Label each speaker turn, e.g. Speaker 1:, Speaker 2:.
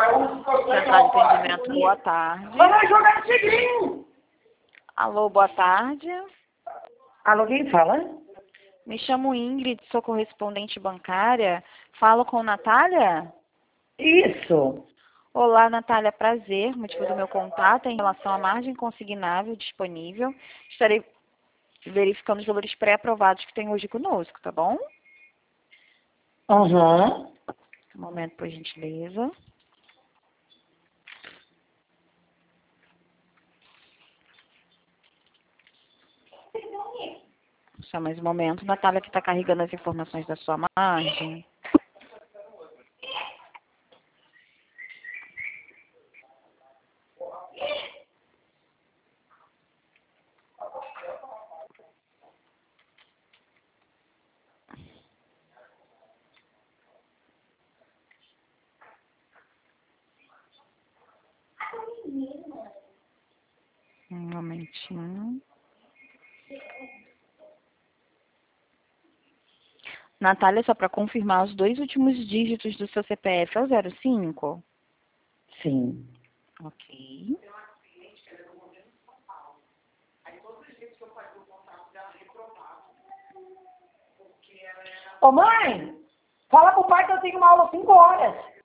Speaker 1: Central de atendimento, boa tarde.
Speaker 2: Vai jogar tigrinho.
Speaker 1: Alô, boa tarde.
Speaker 2: Alô, quem fala?
Speaker 1: Me chamo Ingrid, sou correspondente bancária. Falo com Natália?
Speaker 2: Isso.
Speaker 1: Olá, Natália, prazer. Motivo do meu contato é em relação à margem consignável disponível. Estarei verificando os valores pré-aprovados que tem hoje conosco, tá bom?
Speaker 2: Uhum.
Speaker 1: Um momento, por gentileza. Só mais um momento. Natália que está carregando as informações da sua margem. Um momentinho. Natália, só para confirmar, os dois últimos dígitos do seu CPF é o 05?
Speaker 2: Sim.
Speaker 1: Ok.
Speaker 2: Ô, mãe, fala pro pai que eu tenho uma aula às 5 horas.